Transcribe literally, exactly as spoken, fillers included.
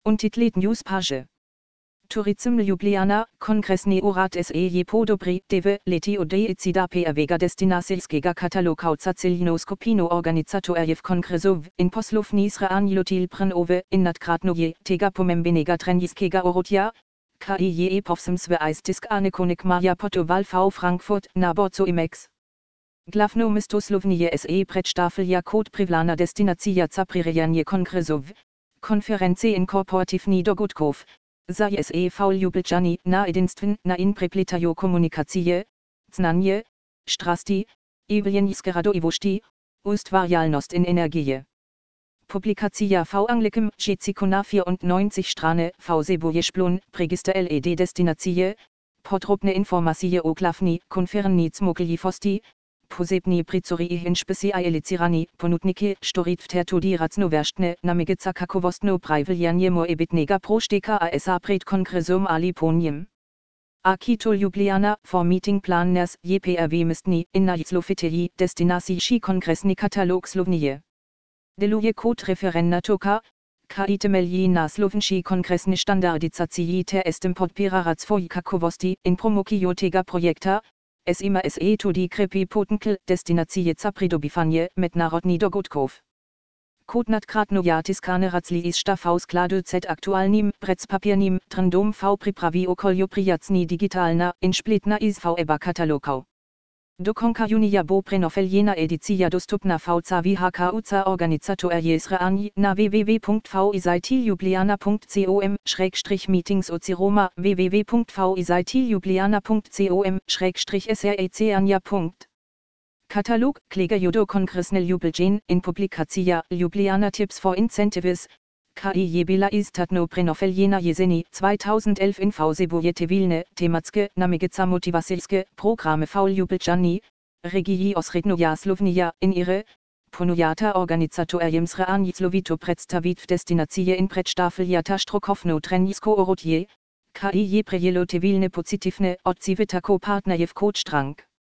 Untitlet news page. Turism Ljubljana, kongresni urad se je podobri, deve, leti odejcida prvega destinacijskega kataloga ciljno skupino organizatorjev kongresov in poslovni sreanjutil prenove in nadgradnoje tega pomembenega trenijskega orodja, ki je povsem sveistisk anekonik Maja potoval v Frankfurt na borcu Imex. Glavno mesto Slovenije se predstavlja kot privlana destinacija za prirejanje kongresov, konferenci in korporativnih dogodkov. Za S E V Ljubljani na edinstvena in prepletajo komunikacije, znanje, strasti, evljenjske radoivosti, ustvarjalnost in energije. Publikacija v anglikem jeziku na vierundneunzig strane v sebuje šplon register L E D destinacije, podrobne informacije o glavni konferenci zmogljivosti, posebni prizori in specializirani ponudniki storit v tudi raznovrstne namige za kakovostno praviljenje morebitnega prošteka A S A pred kongresom ali po njem. Akito Ljubljana for meeting planners je prv mestni in najslovitejší destinacijski kongresni katalog Slovenije. Deluje kot referenna točka, ki temelji na slovenski kongresni standardizaciji ter s tem podpira svoji kakovosti in promocijo tega projekta. Es ima se tudi krepi potencial destinacije za pridobivanje mednarodnih dogodkov. Kot nadgradnoja tiskane različita v skladu z aktualnim predpapirnim trendom v pripravi okolju prijacni digitalna in spletna izvedba katalogov. Do konca junija bo prenovljena edicija dostupna v cavi H K U za organizatorje sreanj na w w w punkt vizitljubljana punkt com schrägstrich meetings ociroma w w w punkt vizitljubljana punkt com schrägstrich srecanja. Katalog, Klega Judo Kongresne Ljubljana in publikacija Ljubljana Tips for Incentives, ki je bila istatno prenovljena jeseni dvajset elf in vsebuje tevilne, tematske, namigica motivacijske programe v Ljubljani, regiji osrednjoja Slovenija in ihre, ponujata organizatorjem sreanj slovito predstavit destinacije in predstavljata strokovno trenijsko orodje, ki je prejelo tevilne pozitivne odzive tako partnerjev kot strank.